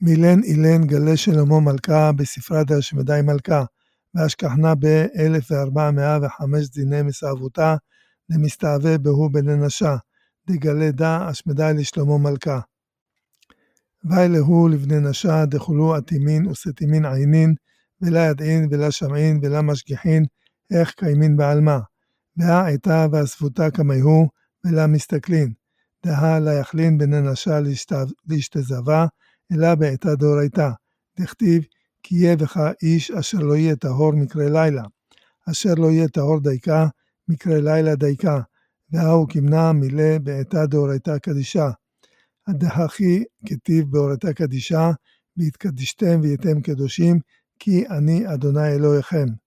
מילן אילן גלה שלמה מלכה בספרה דשמדי מלכה, והשכחנה ב-1405 דיני מסעבותה, למסתעווה בהו בננשה, דגלה דה אשמדי לשלמה מלכה. ואילהו לבני נשה דחולו עתימין וסתימין עינין, ולה ידעין ולה שמעין ולה משגיחין, איך קיימין בעלמה. והעתה והספותה כמיהו, ולה מסתכלין. דהה לה יכלין בננשה להשתזבה, אלא בעתה דורייתה. דכתיב, כי יהיה בך איש אשר לא יהיה טהור מקרה לילה. אשר לא יהיה טהור דייקה, מקרה לילה דייקה. והוא כמנה מילא בעתה דורייתה קדישה. הדהכי כתיב בהורתה קדישה, והתקדישתם והייתם קדושים, כי אני אדוני אלוהיכם.